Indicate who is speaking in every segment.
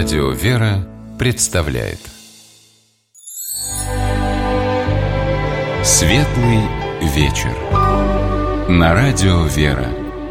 Speaker 1: Радио «Вера» представляет Светлый вечер на Радио «Вера».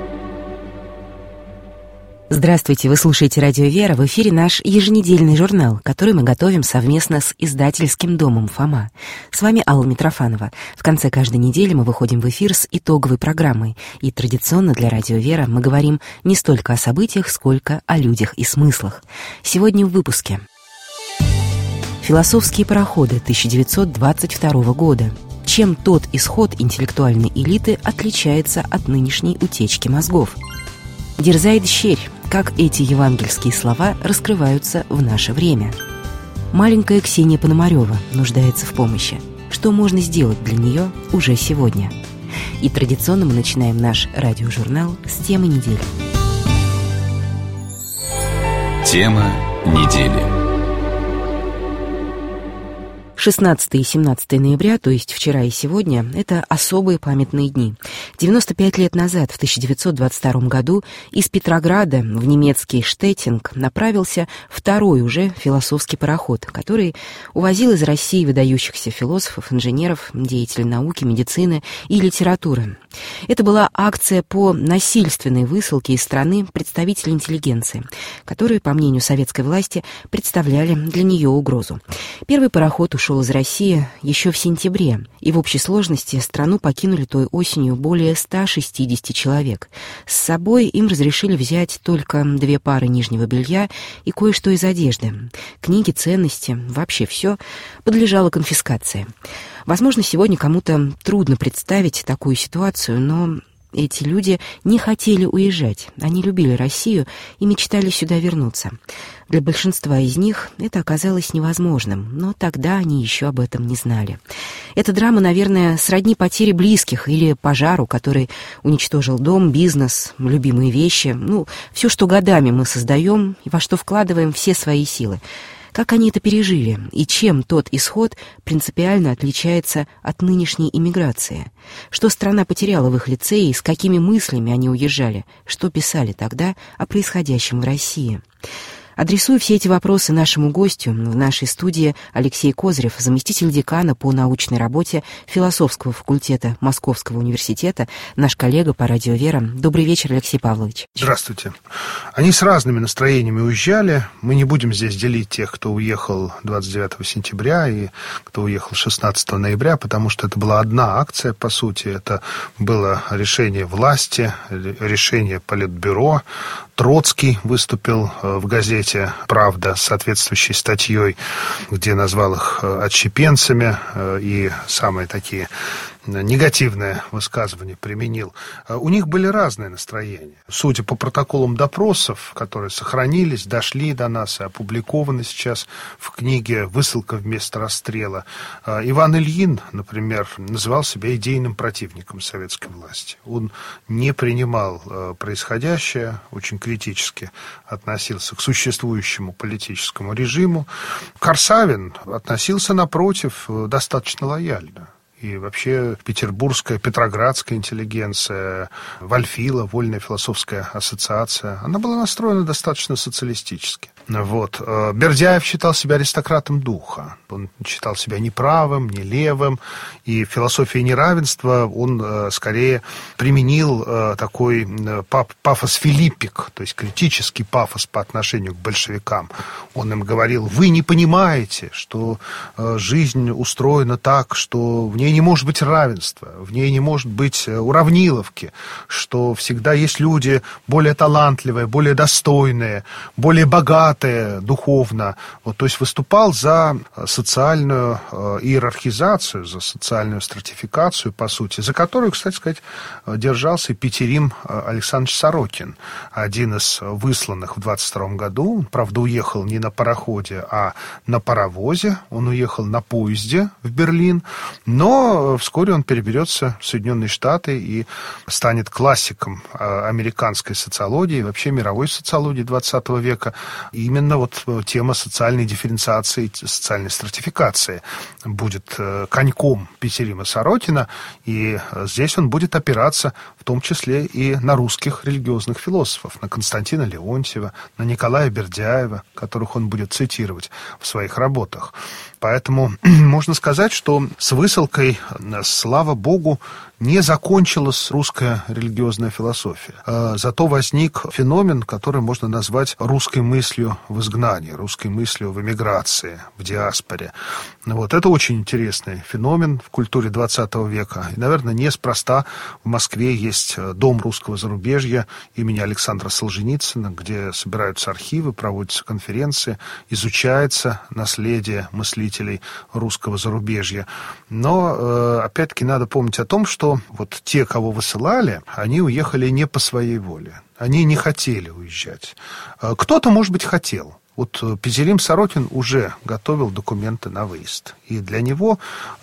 Speaker 2: Здравствуйте, вы слушаете Радио «Вера». В эфире наш еженедельный журнал, который мы готовим совместно с издательским домом «Фома». С вами Алла Митрофанова. В конце каждой недели мы выходим в эфир с итоговой программой. И традиционно для Радио «Вера» мы говорим не столько о событиях, сколько о людях и смыслах. Сегодня в выпуске. Философские пароходы 1922 года. Чем тот исход интеллектуальной элиты отличается от нынешней утечки мозгов? Дерзает щерь, как эти евангельские слова раскрываются в наше время. Маленькая Ксения Пономарёва нуждается в помощи. Что можно сделать для нее уже сегодня? И традиционно мы начинаем наш радиожурнал с темы недели.
Speaker 1: Тема недели.
Speaker 2: 16 и 17 ноября, то есть вчера и сегодня, это особые памятные дни. 95 лет назад, в 1922 году, из Петрограда в немецкий Штеттинг направился второй уже философский пароход, который увозил из России выдающихся философов, инженеров, деятелей науки, медицины и литературы. Это была акция по насильственной высылке из страны представителей интеллигенции, которые, по мнению советской власти, представляли для нее угрозу. Первый пароход ушел из России еще в сентябре, и в общей сложности страну покинули той осенью более 160 человек. С собой им разрешили взять только 2 пары нижнего белья и кое-что из одежды. Книги, ценности, вообще все подлежало конфискации. Возможно, сегодня кому-то трудно представить такую ситуацию, но эти люди не хотели уезжать. Они любили Россию и мечтали сюда вернуться. Для большинства из них это оказалось невозможным, но тогда они еще об этом не знали. Эта драма, наверное, сродни потере близких или пожару, который уничтожил дом, бизнес, любимые вещи. Все, что годами мы создаем и во что вкладываем все свои силы. Как они это пережили, и чем тот исход принципиально отличается от нынешней иммиграции? Что страна потеряла в их лице и с какими мыслями они уезжали? Что писали тогда о происходящем в России? Адресую все эти вопросы нашему гостю в нашей студии Алексей Козырев, заместитель декана по научной работе философского факультета Московского университета, наш коллега по Радио «Вера». Добрый вечер, Алексей Павлович.
Speaker 3: Здравствуйте. Они с разными настроениями уезжали. Мы не будем здесь делить тех, кто уехал 29 сентября и кто уехал 16 ноября, потому что это была одна акция, по сути. Это было решение власти, решение Политбюро. Троцкий выступил в газете «Правда» с соответствующей статьей, где назвал их отщепенцами и самые такие негативное высказывание применил. У них были разные настроения. Судя по протоколам допросов, которые сохранились, дошли до нас и опубликованы сейчас в книге «Высылка вместо расстрела», Иван Ильин, например, называл себя идейным противником советской власти. Он не принимал происходящее, очень критически относился к существующему политическому режиму. Корсавин относился, напротив, достаточно лояльно. И вообще петербургская, петроградская интеллигенция, Вальфила, Вольная философская ассоциация, она была настроена достаточно социалистически. Бердяев считал себя аристократом духа. Он считал себя ни правым, ни левым. И в философии неравенства он скорее применил такой пафос филиппик, то есть критический пафос по отношению к большевикам. Он им говорил: вы не понимаете, что жизнь устроена так, что в ней не может быть равенства, в ней не может быть уравниловки, что всегда есть люди более талантливые, более достойные, более богатые духовно. То есть выступал за социальную иерархизацию, за социальную стратификацию, по сути, за которую, кстати сказать, держался и Петерим Александрович Сорокин, один из высланных в 22 году. Он, правда, уехал не на пароходе, а на паровозе. Он уехал на поезде в Берлин, но вскоре он переберется в Соединенные Штаты и станет классиком американской социологии, вообще мировой социологии 20 века. И именно вот тема социальной дифференциации, социальной стратификации будет коньком Петерима Сорокина, и здесь он будет опираться в том числе и на русских религиозных философов, на Константина Леонтьева, на Николая Бердяева, которых он будет цитировать в своих работах. Поэтому можно сказать, что с высылкой, слава Богу, не закончилась русская религиозная философия. Зато возник феномен, который можно назвать русской мыслью в изгнании, русской мыслью в эмиграции, в диаспоре. Вот это очень интересный феномен в культуре XX века. И, наверное, неспроста в Москве есть Дом русского зарубежья имени Александра Солженицына, где собираются архивы, проводятся конференции, изучается наследие мыслителей русского зарубежья. Но, опять-таки, надо помнить о том, что вот те, кого высылали, они уехали не по своей воле. Они не хотели уезжать. Кто-то, может быть, хотел. Вот Петерим Сорокин уже готовил документы на выезд. И для него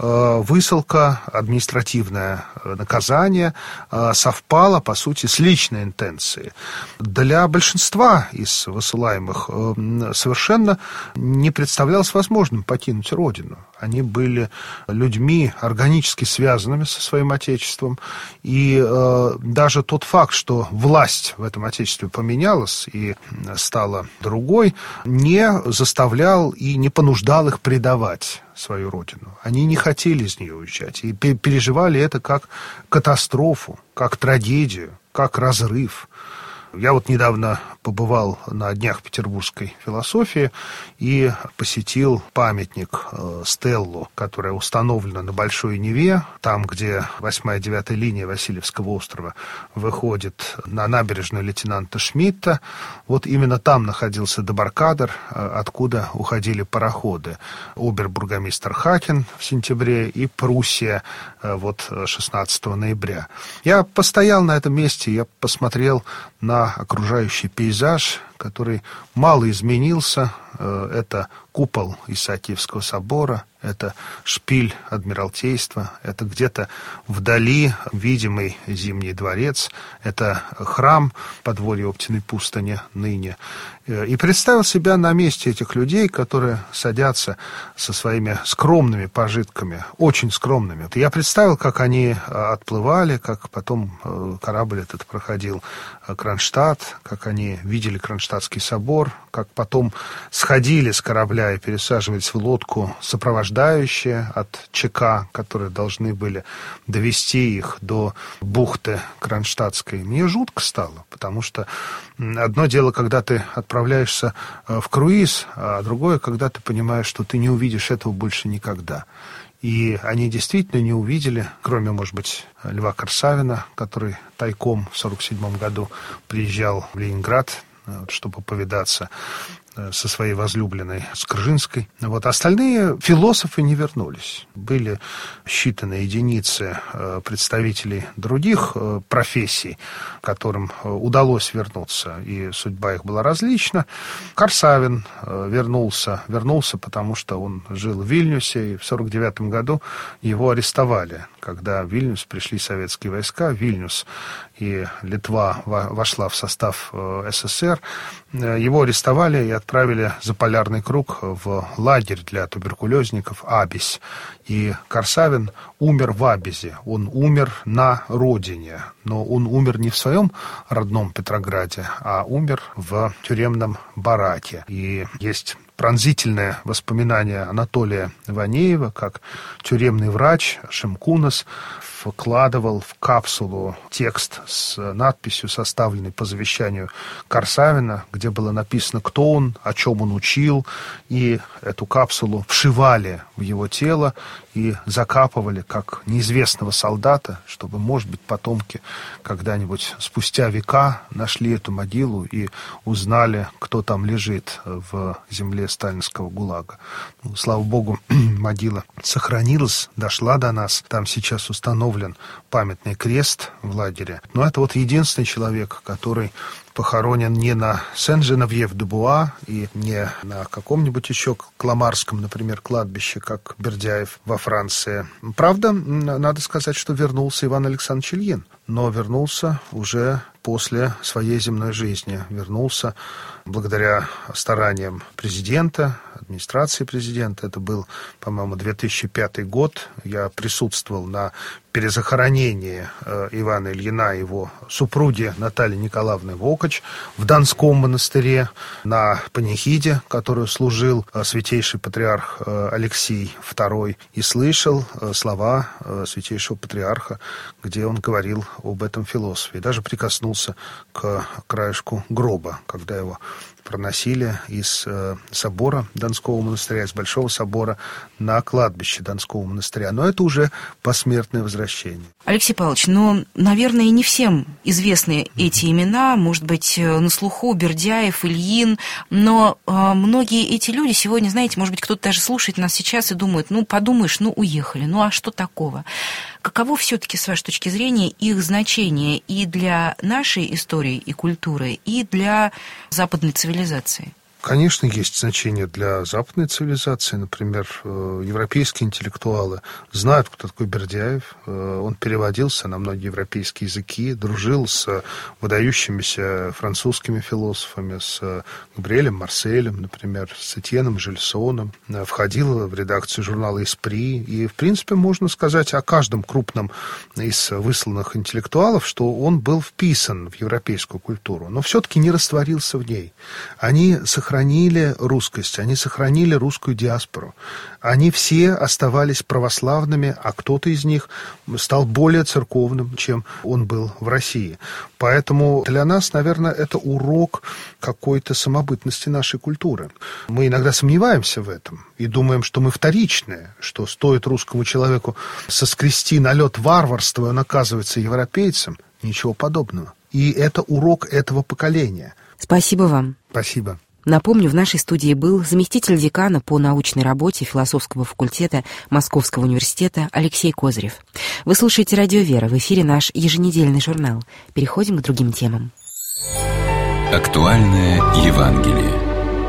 Speaker 3: высылка, административное наказание совпало, по сути, с личной интенцией. Для большинства из высылаемых совершенно не представлялось возможным покинуть родину. Они были людьми органически связанными со своим отечеством. И даже тот факт, что власть в этом отечестве поменялась и стала другой, не заставлял и не понуждал их предавать свою родину. Они не хотели из нее уезжать и переживали это как катастрофу, как трагедию, как разрыв. Я вот недавно побывал на днях петербургской философии и посетил памятник Стеллу, которая установлена на Большой Неве, там, где 8-я и 9-я линия Васильевского острова выходит на набережную лейтенанта Шмидта. Вот именно там находился дебаркадер, откуда уходили пароходы. Обербургомистр Хакин в сентябре и Пруссия вот 16 ноября. Я постоял на этом месте, я посмотрел на окружающий пейзаж, который мало изменился. Это купол Исаакиевского собора, это шпиль Адмиралтейства, это где-то вдали видимый Зимний дворец, это храм подворья Оптиной пустыни ныне. И представил себя на месте этих людей, которые садятся со своими скромными пожитками, очень скромными. Я представил, как они отплывали, как потом корабль этот проходил Кронштадт, как они видели Кронштадтский собор, как потом сходили с корабля и пересаживались в лодку сопровождающие от ЧК, которые должны были довести их до бухты Кронштадтской. Мне жутко стало, потому что одно дело, когда ты отправляешься в круиз, а другое, когда ты понимаешь, что ты не увидишь этого больше никогда. И они действительно не увидели, кроме, может быть, Льва Корсавина, который тайком в 1947 году приезжал в Ленинград, чтобы повидаться со своей возлюбленной Скржинской. Вот остальные философы не вернулись. Были считанные единицы представителей других профессий, которым удалось вернуться, и судьба их была различна. Корсавин вернулся, потому что он жил в Вильнюсе, и в 1949 году его арестовали, когда в Вильнюс пришли советские войска. Вильнюс и Литва вошла в состав СССР. Его арестовали и отправили за полярный круг в лагерь для туберкулезников Абесь. И Корсавин умер в Абезе. Он умер на родине. Но он умер не в своем родном Петрограде, а умер в тюремном бараке. И есть пронзительное воспоминание Анатолия Ванеева, как тюремный врач Шимкунас вкладывал в капсулу текст с надписью, составленной по завещанию Корсавина, где было написано, кто он, о чем он учил, и эту капсулу вшивали в его тело и закапывали как неизвестного солдата, чтобы, может быть, потомки когда-нибудь спустя века нашли эту могилу и узнали, кто там лежит в земле сталинского ГУЛАГа. Ну, слава богу, могила сохранилась, дошла до нас. Там сейчас установлен памятный крест в лагере. Но это вот единственный человек, который похоронен не на Сен-Женевьев-де-Буа и не на каком-нибудь еще кламарском, например, кладбище, как Бердяев во Франции. Правда, надо сказать, что вернулся Иван Александрович Ильин. но вернулся уже после своей земной жизни. Вернулся благодаря стараниям президента, администрации президента. Это был, по-моему, 2005 год. Я присутствовал на перезахоронении Ивана Ильина и его супруги Натальи Николаевны Вокач в Донском монастыре, на панихиде, которую служил святейший патриарх Алексий II, и слышал слова святейшего патриарха, где он говорил об этом философе, и даже прикоснулся к краешку гроба, когда его проносили из собора Донского монастыря, из Большого собора на кладбище Донского монастыря. Но это уже посмертное возвращение.
Speaker 2: Алексей Павлович, наверное, не всем известны эти имена, может быть, на слуху Бердяев, Ильин, но многие эти люди сегодня, знаете, может быть, кто-то даже слушает нас сейчас и думает, подумаешь, уехали, а что такого? Каково все-таки, с вашей точки зрения, их значение и для нашей истории и культуры, и для западной цивилизации?
Speaker 3: Конечно, есть значение для западной цивилизации. Например, европейские интеллектуалы знают, кто такой Бердяев. Он переводился на многие европейские языки, дружил с выдающимися французскими философами, с Габриэлем Марселем, например, с Этьеном Жильсоном. Входил в редакцию журнала «Эспри». И, в принципе, можно сказать о каждом крупном из высланных интеллектуалов, что он был вписан в европейскую культуру, но все-таки не растворился в ней. Они сохранили русскость, они сохранили русскую диаспору. Они все оставались православными, а кто-то из них стал более церковным, чем он был в России. Поэтому для нас, наверное, это урок какой-то самобытности нашей культуры. Мы иногда сомневаемся в этом и думаем, что мы вторичные, что стоит русскому человеку соскрести налет варварства, и он оказывается европейцем. Ничего подобного. И это урок этого поколения.
Speaker 2: Спасибо вам.
Speaker 3: Спасибо.
Speaker 2: Напомню, в нашей студии был заместитель декана по научной работе философского факультета Московского университета Алексей Козырев. Вы слушаете «Радио Вера», в эфире наш еженедельный журнал. Переходим к другим темам.
Speaker 1: Актуальное Евангелие.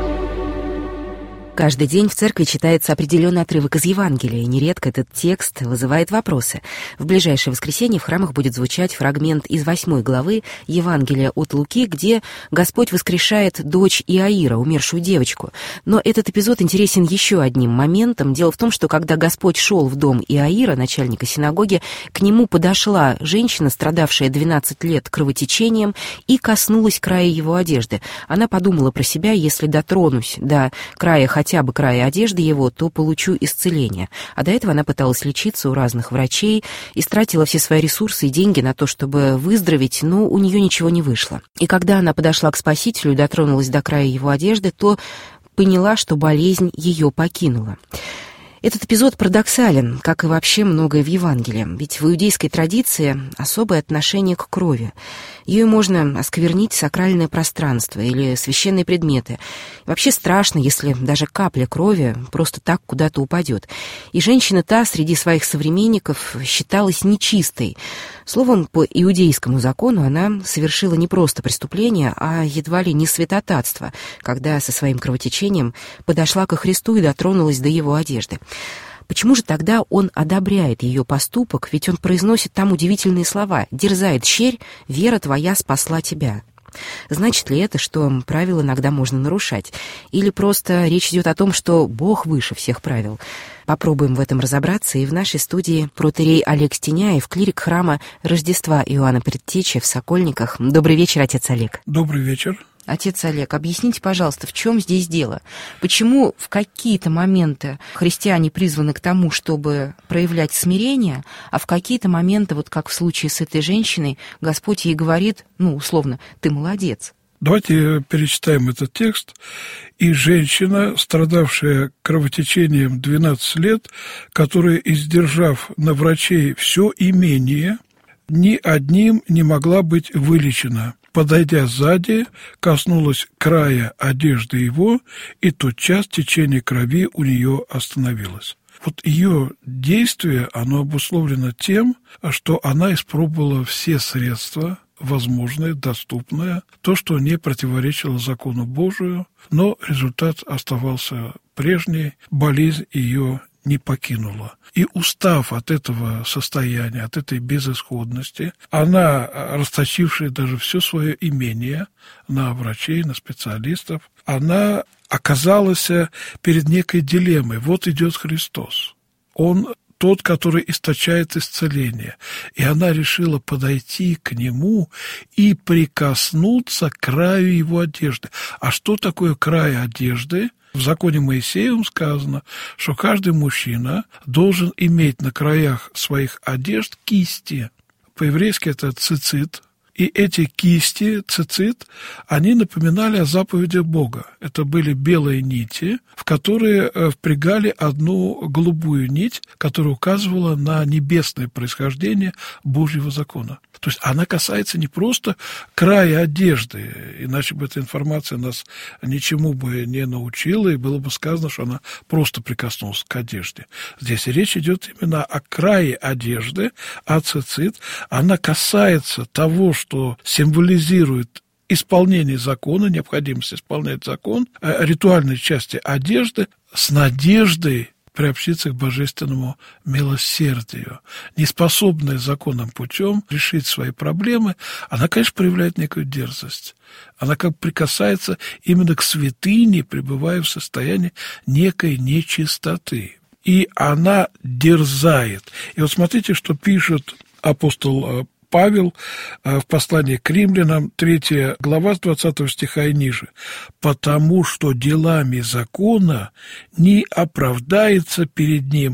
Speaker 2: Каждый день в церкви читается определенный отрывок из Евангелия, и нередко этот текст вызывает вопросы. В ближайшее воскресенье в храмах будет звучать фрагмент из 8 главы Евангелия от Луки, где Господь воскрешает дочь Иаира, умершую девочку. Но этот эпизод интересен еще одним моментом. Дело в том, что когда Господь шел в дом Иаира, начальника синагоги, к нему подошла женщина, страдавшая 12 лет кровотечением, и коснулась края его одежды. Она подумала про себя: если дотронусь до края, хотя бы края одежды его, то получу исцеление. А до этого она пыталась лечиться у разных врачей, истратила все свои ресурсы и деньги на то, чтобы выздороветь, но у нее ничего не вышло. И когда она подошла к Спасителю и дотронулась до края его одежды, то поняла, что болезнь ее покинула. Этот эпизод парадоксален, как и вообще многое в Евангелии, ведь в иудейской традиции особое отношение к крови. Ею можно осквернить сакральное пространство или священные предметы. Вообще страшно, если даже капля крови просто так куда-то упадет. И женщина та среди своих современников считалась нечистой. Словом, по иудейскому закону она совершила не просто преступление, а едва ли не святотатство, когда со своим кровотечением подошла ко Христу и дотронулась до его одежды. Почему же тогда он одобряет ее поступок, ведь он произносит там удивительные слова: «Дерзает щерь, вера твоя спасла тебя». Значит ли это, что правила иногда можно нарушать? Или просто речь идет о том, что Бог выше всех правил? Попробуем в этом разобраться, и в нашей студии протоиерей Олег Стеняев, клирик храма Рождества Иоанна Предтечи в Сокольниках. Добрый вечер, отец Олег.
Speaker 4: Добрый вечер.
Speaker 2: Отец Олег, объясните, пожалуйста, в чем здесь дело? Почему в какие-то моменты христиане призваны к тому, чтобы проявлять смирение, а в какие-то моменты, вот как в случае с этой женщиной, Господь ей говорит, условно, ты молодец?
Speaker 4: Давайте перечитаем этот текст. «И женщина, страдавшая кровотечением 12 лет, которая, издержав на врачей все имение, ни одним не могла быть вылечена. Подойдя сзади, коснулась края одежды его, и тотчас течение крови у нее остановилось». Вот ее действие, оно обусловлено тем, что она испробовала все средства, возможное, доступное, то, что не противоречило закону Божию, но результат оставался прежний, болезнь ее не покинула. И устав от этого состояния, от этой безысходности, она, расточившая даже все свое имение на врачей, на специалистов, она оказалась перед некой дилеммой. Вот идет Христос. Он тот, который источает исцеление. И она решила подойти к нему и прикоснуться к краю его одежды. А что такое край одежды? В законе Моисеевом сказано, что каждый мужчина должен иметь на краях своих одежд кисти. По-еврейски это цицит. И эти кисти, цицит, они напоминали о заповедях Бога. Это были белые нити, в которые впрягали одну голубую нить, которая указывала на небесное происхождение Божьего закона. То есть она касается не просто края одежды, иначе бы эта информация нас ничему бы не научила, и было бы сказано, что она просто прикоснулась к одежде. Здесь речь идет именно о крае одежды, а цицит, она касается того, что символизирует исполнение закона, необходимость исполнять закон, ритуальной части одежды с надеждой приобщиться к божественному милосердию. Неспособная законным путем решить свои проблемы, она, конечно, проявляет некую дерзость. Она как бы прикасается именно к святыне, пребывая в состоянии некой нечистоты. И она дерзает. И вот смотрите, что пишет апостол Павел в послании к римлянам, 3 глава, с 20 стиха и ниже. «Потому что делами закона не оправдается перед ним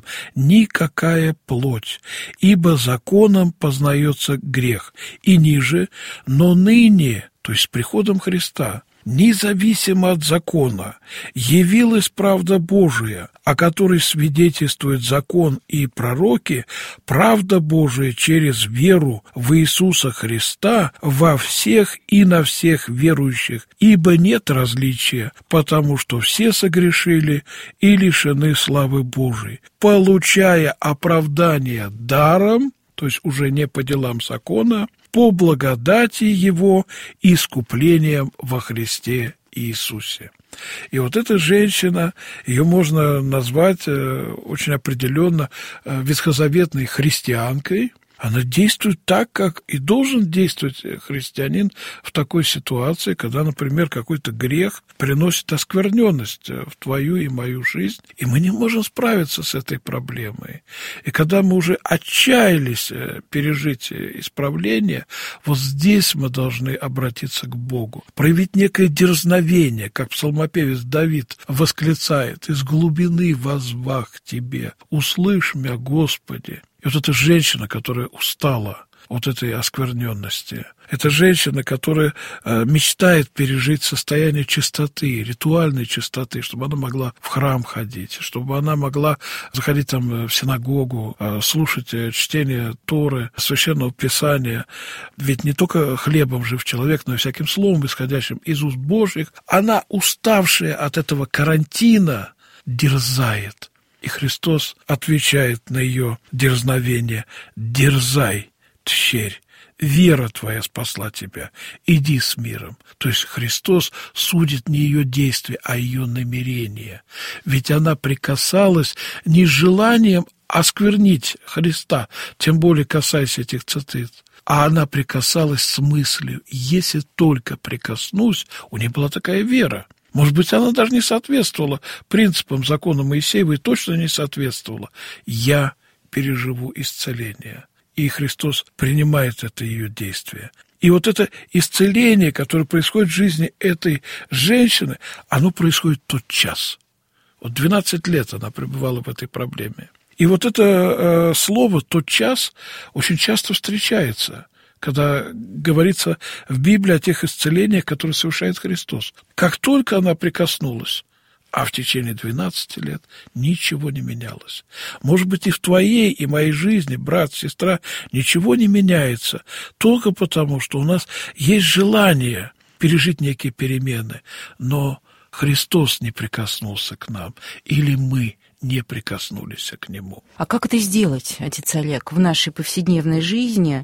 Speaker 4: никакая плоть, ибо законом познается грех». И ниже, «но ныне», то есть с приходом Христа, независимо от закона, явилась правда Божия, о которой свидетельствует закон и пророки, правда Божия через веру в Иисуса Христа во всех и на всех верующих, ибо нет различия, потому что все согрешили и лишены славы Божией, получая оправдание даром, то есть уже не по делам закона, по благодати Его искуплением во Христе Иисусе. И вот эта женщина, ее можно назвать очень определенно ветхозаветной христианкой. Она действует так, как и должен действовать христианин в такой ситуации, когда, например, какой-то грех приносит оскверненность в твою и мою жизнь, и мы не можем справиться с этой проблемой. И когда мы уже отчаялись пережить исправление, вот здесь мы должны обратиться к Богу, проявить некое дерзновение, как псалмопевец Давид восклицает: «Из глубины воззвах к Тебе, услышь меня, Господи». И вот эта женщина, которая устала от этой оскверненности, это женщина, которая мечтает пережить состояние чистоты, ритуальной чистоты, чтобы она могла в храм ходить, чтобы она могла заходить там в синагогу, слушать чтение Торы, Священного Писания. Ведь не только хлебом жив человек, но и всяким словом, исходящим из уст Божьих. Она, уставшая от этого карантина, дерзает. И Христос отвечает на ее дерзновение: «Дерзай, тщерь, вера твоя спасла тебя, иди с миром». То есть Христос судит не ее действия, а ее намерения. Ведь она прикасалась не с желанием осквернить Христа, тем более касаясь этих цицит, а она прикасалась с мыслью: если только прикоснусь. У нее была такая вера. Может быть, она даже не соответствовала принципам закона Моисеева и точно не соответствовала. Я переживу исцеление. И Христос принимает это ее действие. И вот это исцеление, которое происходит в жизни этой женщины, оно происходит тотчас. Вот 12 лет она пребывала в этой проблеме. И вот это слово «тотчас» очень часто встречается, когда говорится в Библии о тех исцелениях, которые совершает Христос. Как только она прикоснулась, а в течение 12 лет ничего не менялось. Может быть, и в твоей, и моей жизни, брат, сестра, ничего не меняется, только потому, что у нас есть желание пережить некие перемены, но Христос не прикоснулся к нам, или мы не прикоснулись к Нему.
Speaker 2: А как это сделать, отец Олег, в нашей повседневной жизни,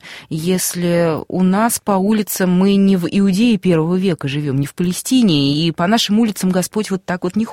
Speaker 2: если у нас по улицам мы не в Иудее первого века живем, не в Палестине, и по нашим улицам Господь вот так вот не ходит?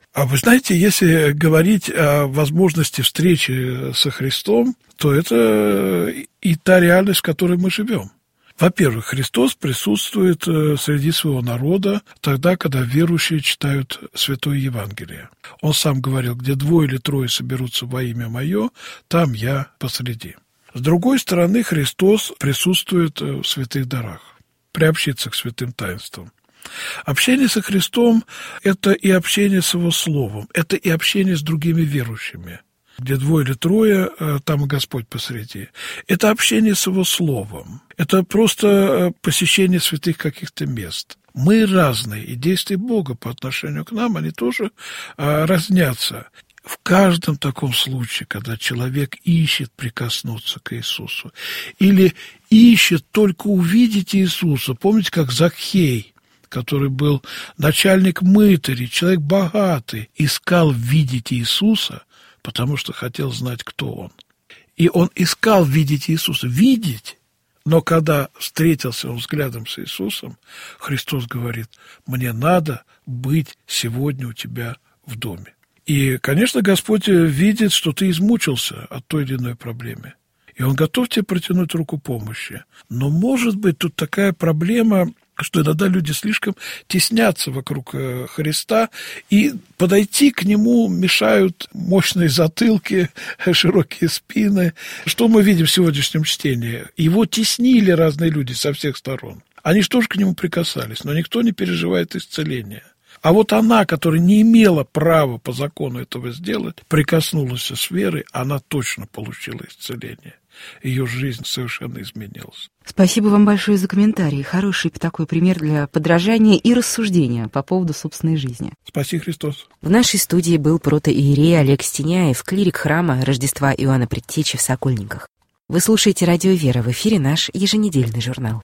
Speaker 4: А вы знаете, если говорить о возможности встречи со Христом, то это и та реальность, в которой мы живем. Во-первых, Христос присутствует среди своего народа тогда, когда верующие читают Святое Евангелие. Он сам говорил: где 2 или 3 соберутся во имя Мое, там Я посреди. С другой стороны, Христос присутствует в святых дарах, приобщиться к святым таинствам. Общение со Христом – это и общение с Его Словом, это и общение с другими верующими. Где 2 или 3, там и Господь посреди. Это общение с Его Словом. Это просто посещение святых каких-то мест. Мы разные, и действия Бога по отношению к нам, они тоже разнятся. В каждом таком случае, когда человек ищет прикоснуться к Иисусу, или ищет только увидеть Иисуса, помните, как Закхей, который был начальник мытарей, человек богатый, искал видеть Иисуса, потому что хотел знать, кто он. И он искал видеть Иисуса, видеть, но когда встретился он взглядом с Иисусом, Христос говорит: мне надо быть сегодня у тебя в доме. И, конечно, Господь видит, что ты измучился от той или иной проблемы, и Он готов тебе протянуть руку помощи. Но, может быть, тут такая проблема, что иногда люди слишком теснятся вокруг Христа, и подойти к Нему мешают мощные затылки, широкие спины. Что мы видим в сегодняшнем чтении? Его теснили разные люди со всех сторон. Они же тоже к Нему прикасались, но никто не переживает исцеления. А вот она, которая не имела права по закону этого сделать, прикоснулась с верой, она точно получила исцеление. Ее жизнь совершенно изменилась.
Speaker 2: Спасибо вам большое за комментарий. Хороший такой пример для подражания и рассуждения по поводу собственной жизни.
Speaker 4: Спаси Христос.
Speaker 2: В нашей студии был протоиерей Олег Стеняев, клирик храма Рождества Иоанна Предтечи в Сокольниках. Вы слушаете «Радио Вера», в эфире наш еженедельный журнал.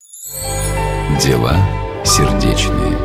Speaker 1: Дела сердечные.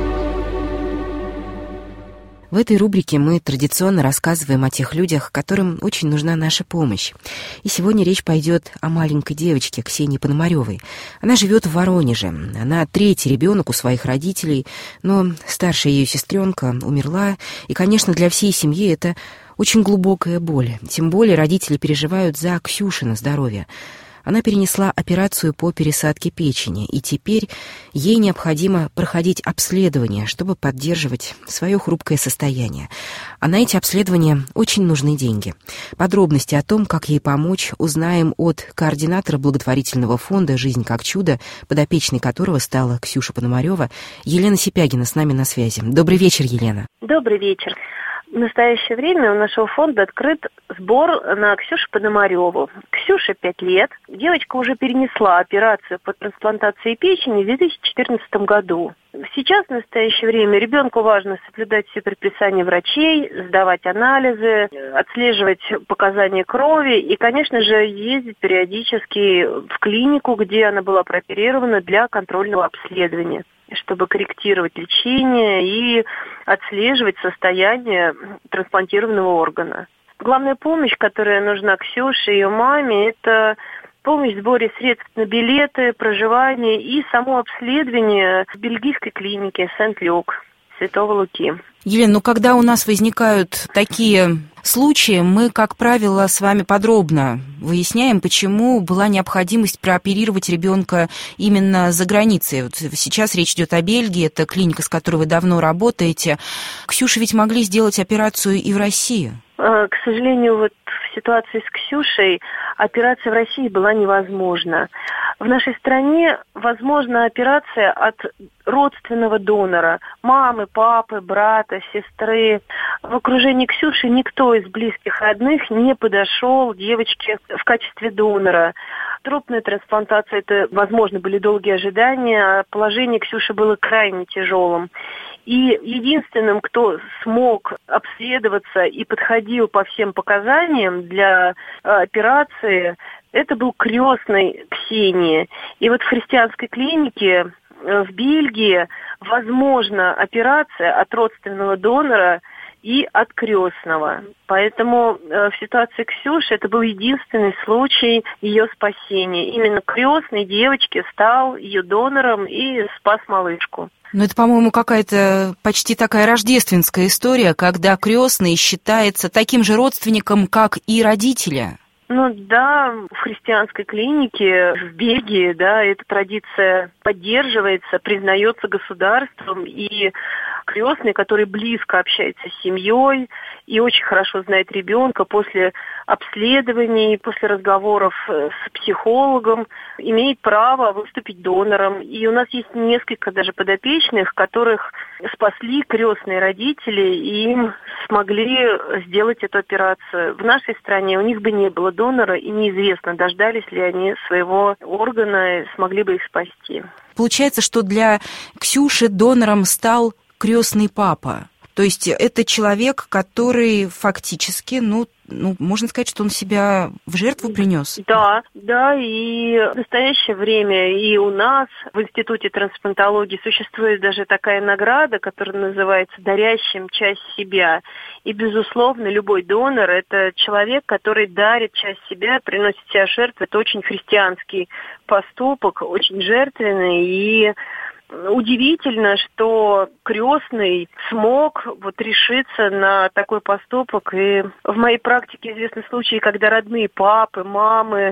Speaker 2: В этой рубрике мы традиционно рассказываем о тех людях, которым очень нужна наша помощь. И сегодня речь пойдет о маленькой девочке Ксении Пономаревой. Она живет в Воронеже. Она 3-й ребенок у своих родителей, но старшая ее сестренка умерла. И, конечно, для всей семьи это очень глубокая боль. Тем более родители переживают за Ксюшино здоровье. Она перенесла операцию по пересадке печени, и теперь ей необходимо проходить обследование, чтобы поддерживать свое хрупкое состояние. А на эти обследования очень нужны деньги. Подробности о том, как ей помочь, узнаем от координатора благотворительного фонда «Жизнь как чудо», подопечной которого стала Ксюша Пономарева. Елена Сипягина с нами на связи. Добрый вечер, Елена.
Speaker 5: Добрый вечер. В настоящее время у нашего фонда открыт сбор на Ксюшу Пономареву. Ксюше 5 лет. Девочка уже перенесла операцию по трансплантации печени в 2014 году. Сейчас, в настоящее время, ребенку важно соблюдать все предписания врачей, сдавать анализы, отслеживать показания крови и, конечно же, ездить периодически в клинику, где она была прооперирована, для контрольного обследования, чтобы корректировать лечение и отслеживать состояние трансплантированного органа. Главная помощь, которая нужна Ксюше и ее маме, это помощь в сборе средств на билеты, проживание и само обследование в бельгийской клинике Сент-Люк, Святого Луки.
Speaker 2: Елена, когда у нас возникают такие случаи, мы, как правило, с вами подробно выясняем, почему была необходимость прооперировать ребенка именно за границей. Вот сейчас речь идет о Бельгии, это клиника, с которой вы давно работаете. Ксюше ведь могли сделать операцию и в России.
Speaker 5: К сожалению, вот в ситуации с Ксюшей операция в России была невозможна. В нашей стране возможна операция от родственного донора, мамы, папы, брата, сестры. В окружении Ксюши никто из близких родных не подошел девочке в качестве донора. Трупная трансплантация, это, возможно, были долгие ожидания, а положение Ксюши было крайне тяжелым. И единственным, кто смог обследоваться и подходил по всем показаниям для операции, это был крестный Ксении. И вот в христианской клинике в Бельгии возможна операция от родственного донора и от крестного. Поэтому в ситуации Ксюши это был единственный случай ее спасения. Именно крестный девочки стал ее донором и спас малышку.
Speaker 2: Но это, по-моему, какая-то почти такая рождественская история, когда крестный считается таким же родственником, как и родители.
Speaker 5: Ну да, в христианской клинике в Бельгии, да, эта традиция поддерживается, признается государством, и крестный, который близко общается с семьей и очень хорошо знает ребенка, после обследований, после разговоров с психологом, имеет право выступить донором. И у нас есть несколько даже подопечных, которых спасли крестные родители, и им смогли сделать эту операцию. В нашей стране у них бы не было донора, и неизвестно, дождались ли они своего органа, смогли бы их спасти.
Speaker 2: Получается, что для Ксюши донором стал крестный папа. То есть это человек, который фактически, можно сказать, что он себя в жертву принес?
Speaker 5: Да, и в настоящее время и у нас в Институте трансплантологии существует даже такая награда, которая называется «Дарящим часть себя». И, безусловно, любой донор – это человек, который дарит часть себя, приносит себя в жертву. Это очень христианский поступок, очень жертвенный, и удивительно, что крестный смог решиться на такой поступок. И в моей практике известны случаи, когда родные папы, мамы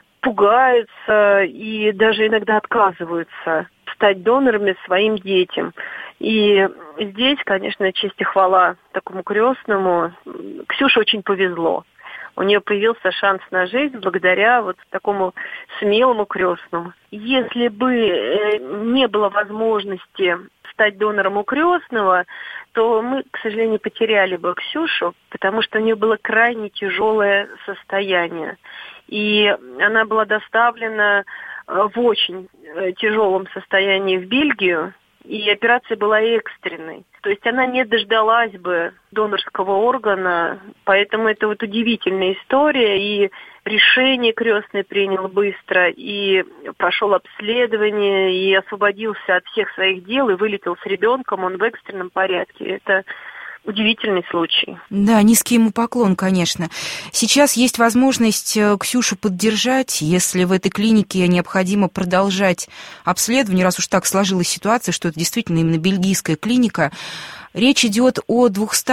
Speaker 5: пугаются и даже иногда отказываются стать донорами своим детям. И здесь, конечно, честь и хвала такому крестному. Ксюше очень повезло. У нее появился шанс на жизнь благодаря такому смелому крестному. Если бы не было возможности стать донором у крестного, то мы, к сожалению, потеряли бы Ксюшу, потому что у нее было крайне тяжелое состояние. И она была доставлена в очень тяжелом состоянии в Бельгию, и операция была экстренной. То есть она не дождалась бы донорского органа, поэтому это удивительная история, и решение крестный принял быстро, и прошел обследование, и освободился от всех своих дел, и вылетел с ребенком, он в экстренном порядке. Это удивительный случай.
Speaker 2: Да, низкий ему поклон, конечно. Сейчас есть возможность Ксюшу поддержать, если в этой клинике необходимо продолжать обследование, раз уж так сложилась ситуация, что это действительно именно бельгийская клиника. Речь идет о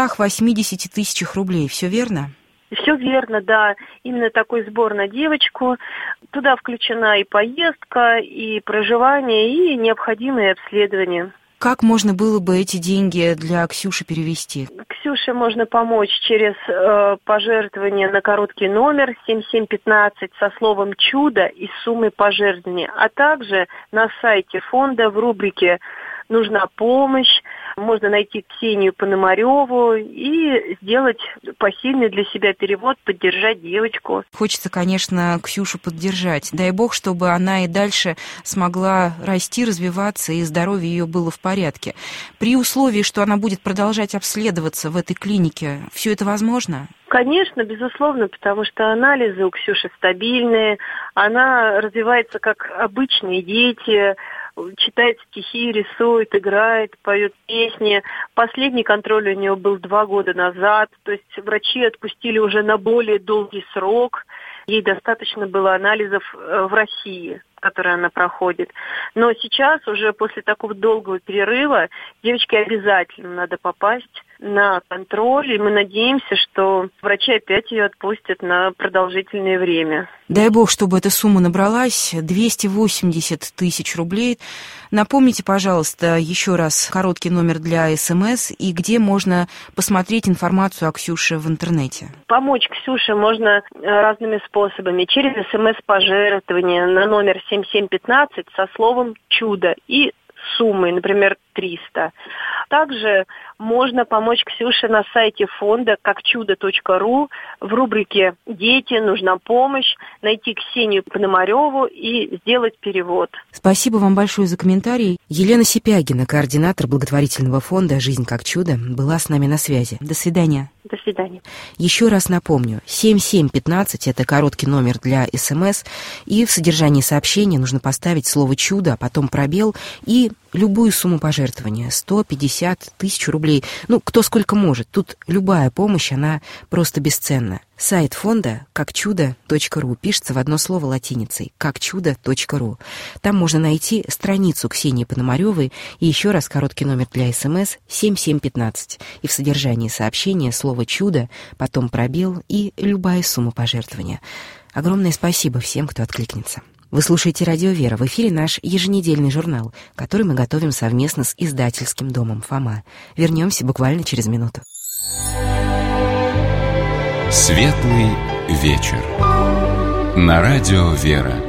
Speaker 2: 280 тысячах рублей, все верно?
Speaker 5: Все верно, да. Именно такой сбор на девочку. Туда включена и поездка, и проживание, и необходимые обследования.
Speaker 2: Как можно было бы эти деньги для Ксюши перевести?
Speaker 5: Ксюше можно помочь через пожертвование на короткий номер 7715 со словом «Чудо» и суммой пожертвования, а также на сайте фонда в рубрике «Нужна помощь». Можно найти Ксению Пономареву и сделать посильный для себя перевод, поддержать девочку.
Speaker 2: Хочется, конечно, Ксюшу поддержать. Дай бог, чтобы она и дальше смогла расти, развиваться, и здоровье ее было в порядке. При условии, что она будет продолжать обследоваться в этой клинике, все это возможно?
Speaker 5: Конечно, безусловно, потому что анализы у Ксюши стабильные, она развивается как обычные дети, читает стихи, рисует, играет, поет песни. Последний контроль у нее был 2 года назад, то есть врачи отпустили уже на более долгий срок. Ей достаточно было анализов в России, которые она проходит. Но сейчас, уже после такого долгого перерыва, девочке обязательно надо попасть на контроль, и мы надеемся, что врачи опять ее отпустят на продолжительное время.
Speaker 2: Дай бог, чтобы эта сумма набралась, 280 тысяч рублей. Напомните, пожалуйста, еще раз короткий номер для СМС и где можно посмотреть информацию о Ксюше в интернете.
Speaker 5: Помочь Ксюше можно разными способами. Через СМС-пожертвование на номер 7715 со словом «Чудо» и суммой, например, 300. Также можно помочь Ксюше на сайте фонда какчудо.ру в рубрике «Дети, нужна помощь», найти Ксению Пономареву и сделать перевод.
Speaker 2: Спасибо вам большое за комментарий. Елена Сипягина, координатор благотворительного фонда «Жизнь как чудо», была с нами на связи. До свидания.
Speaker 5: До свидания.
Speaker 2: Еще раз напомню, 7715 – это короткий номер для СМС, и в содержании сообщения нужно поставить слово «чудо», а потом пробел и любую сумму пожертвования, 100, 50, 1000 рублей, кто сколько может. Тут любая помощь, она просто бесценна. Сайт фонда какчудо.ру пишется в одно слово латиницей какчудо.ру. Там можно найти страницу Ксении Пономаревой и еще раз короткий номер для СМС 7715. И в содержании сообщения слово «чудо», потом пробел и любая сумма пожертвования. Огромное спасибо всем, кто откликнется. Вы слушаете «Радио Вера». В эфире наш еженедельный журнал, который мы готовим совместно с издательским домом «Фома». Вернемся буквально через минуту.
Speaker 1: Светлый вечер. На радио «Вера».